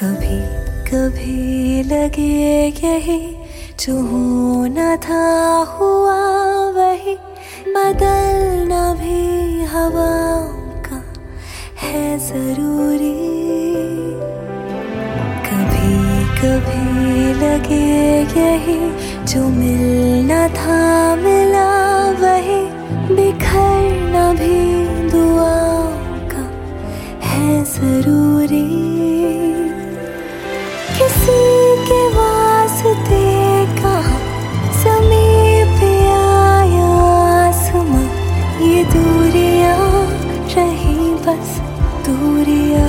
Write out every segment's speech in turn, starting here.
कभी कभी लगे यही जो होना था हुआ वही, बदलना भी हवाओं का है जरूरी। कभी कभी लगे यही जो मिलना था मिला वही, बिखरना भी दुआओं का है जरूरी। किसी के वास्ते कहाँ समीप आया आसमां, ये दूरियां रही बस दूरियां।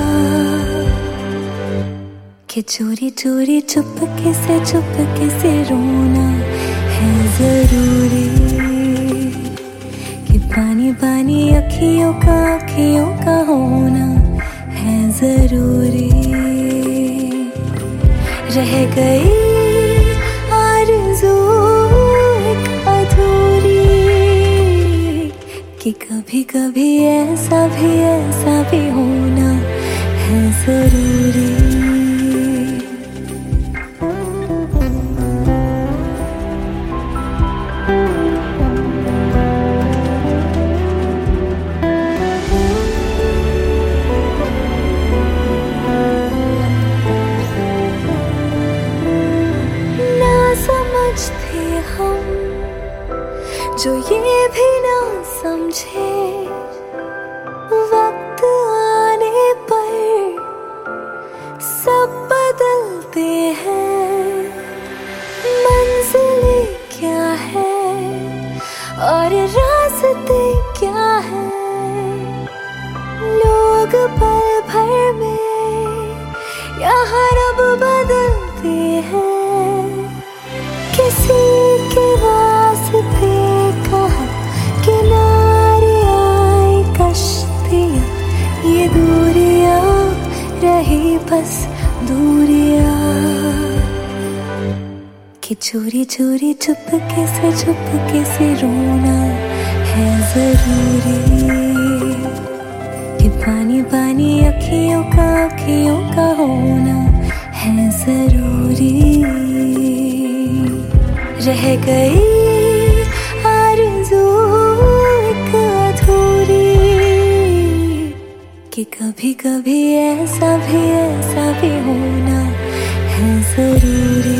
कि चोरी चोरी चुपके से रोना है जरूरी। कि पानी पानी अखियों का होना है जरूरी। रह गई आरज़ू एक अधूरी, कि कभी कभी ऐसा भी होना है जरूरी। समझते हम जो ये भी ना समझे, वक्त आने पर सब बदलते हैं। मंजिलें क्या है और रास्ते क्या है, लोग पल भर में यहाँ रब बदलते हैं। किसी के रास्ते कहाँ किनारे आई कश्तियाँ, ये दूरियां रही बस दूरियां। कि चोरी चोरी चुपके से रोना है जरूरी। कि पानी पानी अखियों का होना है जरूरी। रह गई आरज़ू एक अधूरी, कि कभी कभी ऐसा भी होना है जरूरी।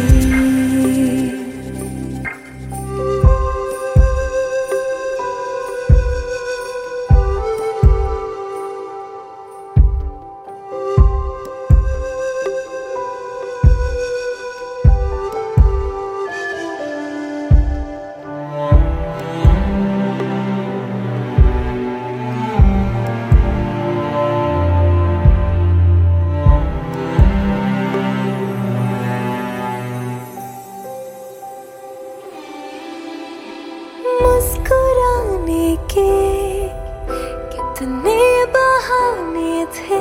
मुस्कुराने के कितने बहाने थे,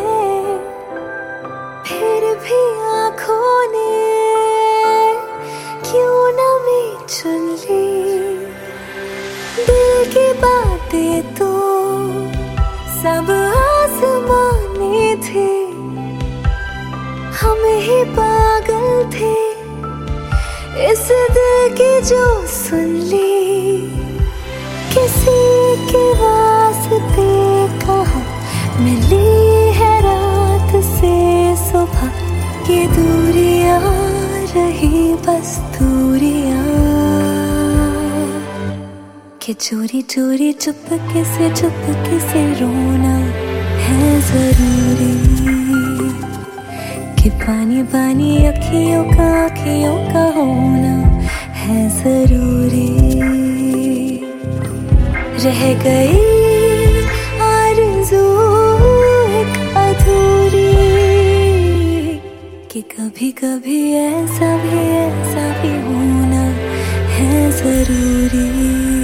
फिर भी आँखों ने क्यों न मैं चुन ली। दिल की बातें तो सब आसमानी थी, हम ही पागल थे इस दिल की जो सुन ली। किसी के वास्ते कहाँ मिली है रात से सुबह, ये दूरियां रही बस दूरियां। कि चोरी चोरी चुपके से रोना है जरूरी। कि पानी पानी अखियों का होना है जरूरी। रह गई आरज़ू एक अधूरी, कि कभी कभी ऐसा भी होना है जरूरी।